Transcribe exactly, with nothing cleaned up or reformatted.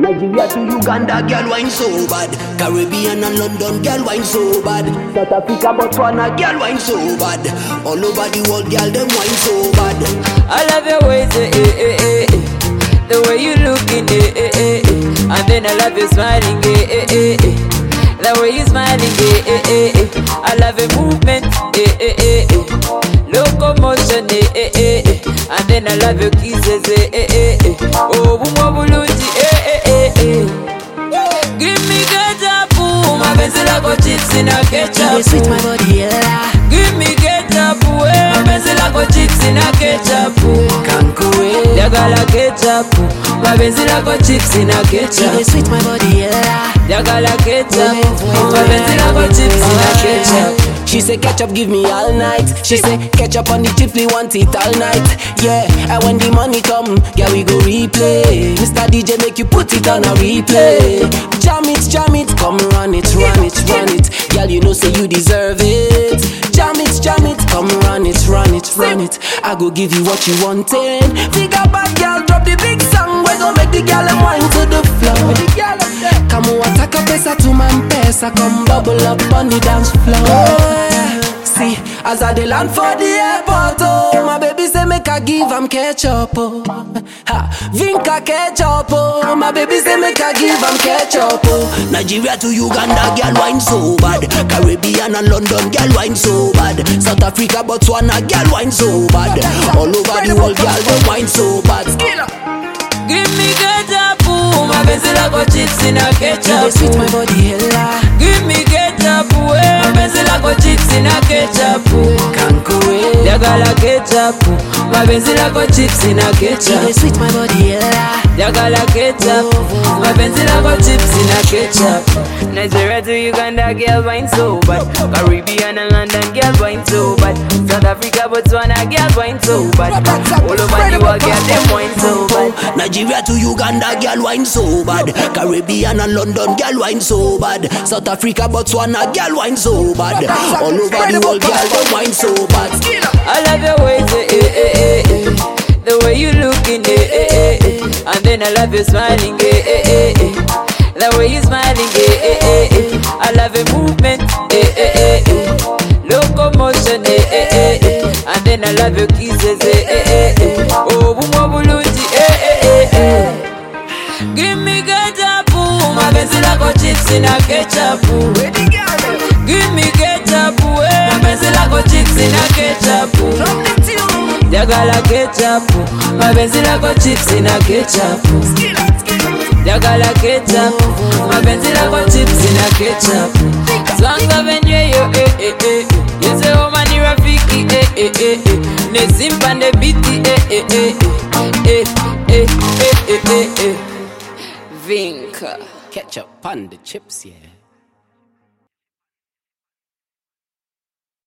Nigeria to Uganda, girl wine so bad. Caribbean and London, girl wine so bad. South Africa, Botswana, girl wine so bad. All over the world, girl them wine so bad. I love your ways, eh, eh, eh, eh. The way you looking, eh, eh, eh, eh. And then I love you smiling, eh, eh, eh, eh. The way you smiling, eh, eh, eh, eh. I love your movement, eh, eh, eh, eh. Locomotion, eh, eh, eh, eh. And then I love your kisses, eh, eh, eh, eh. Oh, bumo bulunji, eh, eh, eh, eh. Give me ketchup, my pencil I got chips in a ketchup. You sweet my body, yeah. Give me ketchup, eh. My pencil I got chips in a ketchup. Kankuwe, Jagala ketchup, my pencil I got chips in a ketchup. you sweet my body, yeah. Jagala ketchup, my pencil I got chips in a ketchup. She say ketchup give me all night. She say ketchup on the chips, we want it all night. Yeah, and when the money come, yeah we go replay. Mister D J make you put it on a replay. Jam it, jam it, come run it, run it, run it. Girl, you know say you deserve it. Jam it, jam it, come run it, run it, run it. I go give you what you wanted. Figure back, girl, drop the big song. We gon' make the girl and wine to the floor. Come on, attack a pesa to my pesa. Come bubble up on the dance floor. See, as I dey land for the airport, oh, my baby say make I give am ketchup, oh. Ha, Vinca ketchup, oh, my baby say make I give am ketchup, oh. Nigeria to Uganda, girl wine so bad. Caribbean and London, girl wine so bad. South Africa, Botswana, girl wine so bad. All over the world, girl them wine so bad. Give me ketchup, my pencil I got chips in a ketchup. You sweet my body, hella. Give me ketchup, eh. My pencil I got chips in a ketchup. Kankuwe, Jagala ketchup, my pencil I got chips in a you ketchup. sweet my body, hella. Jagala ketchup, my pencil I got chips in a ketchup. Nigeria to Uganda, girl wine so bad. Caribbean and London, girl wine so bad. South Africa, Botswana, girl wine so bad. All over the world, girl them wine so bad. Nigeria to Uganda, girl wine so bad. Caribbean and London, girl wine so bad. South Africa, Botswana, girl wine so bad. All over the world, girl them wine so bad. I love your ways, eh, eh, eh, eh, eh. The way you looking, eh, eh, eh, eh. And then I love you smiling, eh, eh, eh, eh. The way you smiling, eh, eh, eh, eh. I love your movement, eh, eh, eh, eh. Locomotion, eh, eh, eh, eh. And then I love your kisses, eh, eh, eh, eh. Oh, bumo bulunji, eh, eh, eh, eh. Give me ketchup, my pencil I got chips in a ketchup. Give me ketchup, eh. My pencil I got chips in a ketchup. Jagala ketchup, my pencil I got chips in a ketchup. Jagala ketchup, my pencil I got chips in a ketchup. Swanga venye yo, eh, eh, eh. You say oh mani rafiki, eh, eh, eh, eh. Ne simpande biti, eh, eh, eh, eh, eh, eh, eh, eh, eh. Vinca ketchup on the chips, yeah.